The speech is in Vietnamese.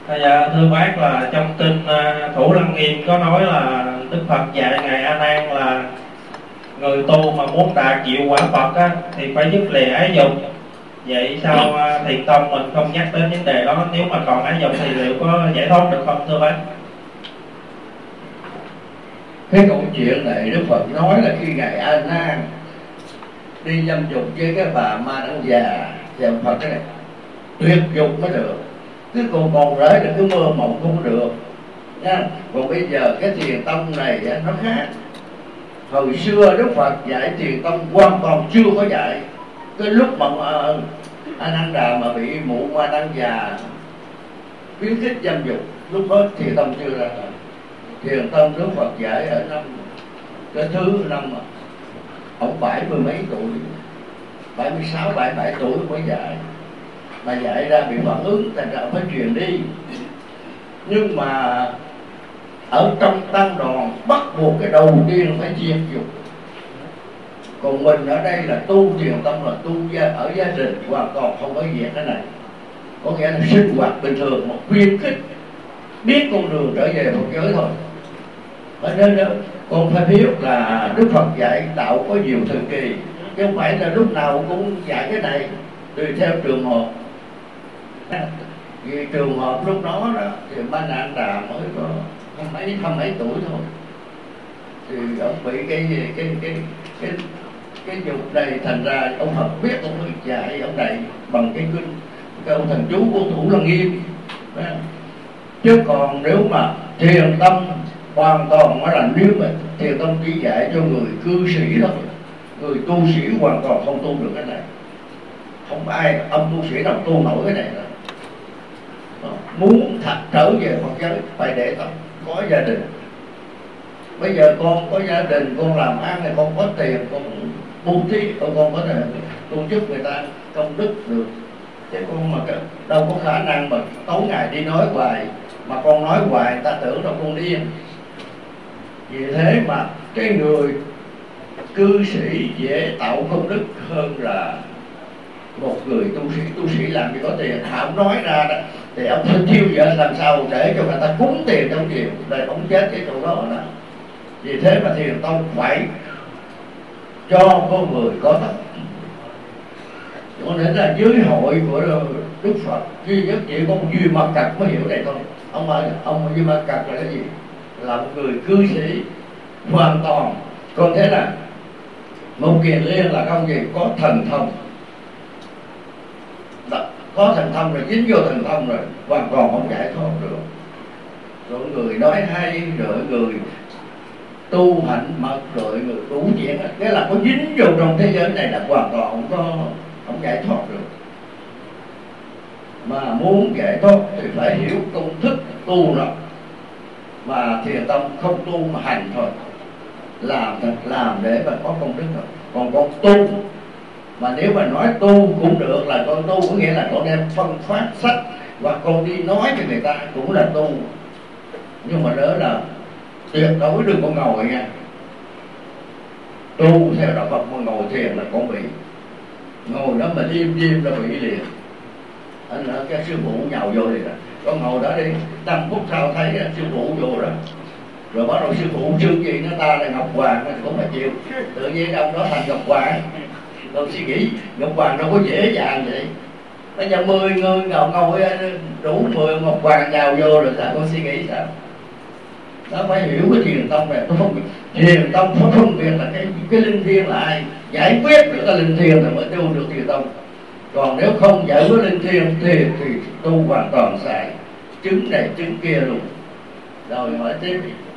Dạ, thưa bác, là trong kinh Thủ Lăng Nghiêm có nói là Đức Phật dạy ngài A Nan là người tu mà muốn đạt chịu quả Phật á, thì phải dứt lìa ái dục. Vậy sao Thiền tông mình không nhắc đến vấn đề đó? Nếu mà còn ái dục thì liệu có giải thoát được không thưa bác? Cái câu chuyện này Đức Phật nói là khi ngài A Nan đi dâm dục với cái bà Ma Đăng Già thì ông Phật cái này tuyệt dục mới được, chứ còn rễ là cứ mơ mộng không có được nha. Còn bây giờ cái thiền tông này nó khác. Hồi xưa Đức Phật dạy thiền tông hoàn toàn chưa có dạy. Cái lúc mà A Nan Đà mà bị mụ Ma Đăng Già khuyến khích dâm dục, lúc đó thiền tông chưa ra. Thiền tông Đức Phật dạy ở năm cái thứ năm ông 70 mấy tuổi, 76, 77 tuổi mới dạy. Mà dạy ra bị phản ứng, thành ra phải truyền đi. Nhưng mà ở trong tăng đoàn bắt buộc cái đầu tiên phải diệt dục. Còn mình ở đây là tu thiền tông, là tu ở gia đình hoàn toàn không có diệt cái này. Có nghĩa là sinh hoạt bình thường, một khuyến khích biết con đường trở về Phật giới thôi. Ở nên đó con phải biết là Đức Phật dạy đạo có nhiều thời kỳ, chứ không phải là lúc nào cũng dạy cái này, tùy theo trường hợp. Vì trường hợp lúc đó thì Ma Nan Đà mới có hai mấy tuổi thôi, thì ông bị cái dục này, thành ra ông Phật biết ông mới dạy ông này bằng cái kinh, cái ông thần chú của Thủ Lăng Nghiêm. Chứ còn nếu mà thiền tâm hoàn toàn mới là, nếu mà thiền tâm chỉ dạy cho người cư sĩ thôi, người tu sĩ hoàn toàn không tu được cái này. Không ai ông tu sĩ nào tu nổi cái này đâu. Muốn thật trở về Phật giới phải để tâm có gia đình. Bây giờ con có gia đình, con làm ăn này, con có tiền, con bố thí, con có thể tu chức người ta công đức được. Chứ con mà đâu có khả năng mà tối ngày đi nói hoài, mà con nói hoài người ta tưởng đâu con điên. Vì thế mà cái người cư sĩ dễ tạo công đức hơn là một người tu sĩ làm gì có tiền. Ông nói ra đó thì ông phải thiêu vợ làm sao để cho người ta cúng tiền trong chiều, rồi ông chết cái chỗ đó. Vì thế mà thiền tông phải cho con người có tâm. Cho nên là dưới hội của Đức Phật duy nhất chỉ có Duy Ma Cật mới hiểu này thôi. Ông Duy Ma Cật là cái gì? Là một người cư sĩ hoàn toàn. Còn thế là một Kiền Liên là không gì? Có thần thông. Có thần thông rồi, dính vô thần thông rồi, hoàn toàn không giải thoát được. Rồi người nói hay, rồi người tu hạnh mật, rồi người đủ chuyện, cái là có dính vô trong thế giới này là hoàn toàn không giải thoát được. Mà muốn giải thoát thì phải hiểu công thức tu rồi. Mà thiền tông không tu mà hành thôi, làm để mà có công đức thôi. Còn con tu, mà nếu mà nói tu cũng được, là con tu có nghĩa là con đem phân phát sách và con đi nói cho người ta cũng là tu. Nhưng mà đó là tuyệt đối đừng có ngồi nha. Tu theo đạo Phật mà ngồi thiền là con bị. Ngồi đó mà im là bị liền. Anh nói cái sư phụ nhào vô thì con ngồi đó đi, 5 phút sau thấy sư phụ vô đó, rồi bắt đầu sư phụ chương gì nó ta là Ngọc Hoàng cũng phải chịu. Tự nhiên ông đó thành Ngọc Hoàng. Tôi suy nghĩ Ngọc Hoàng đâu có dễ dàng vậy. Bây giờ 10 người ngồi đủ 10 Ngọc Hoàng nhào vô rồi sao? Con suy nghĩ sao? Nó phải hiểu cái thiền tông này. Thiền tông phải phân biệt là cái linh thiêng là ai, giải quyết được cái linh thiêng thì mới tu được thiền tông. Còn nếu không giải quyết linh thiêng thì tu hoàn toàn sai, chứng này chứng kia luôn. Rồi hỏi tiếp.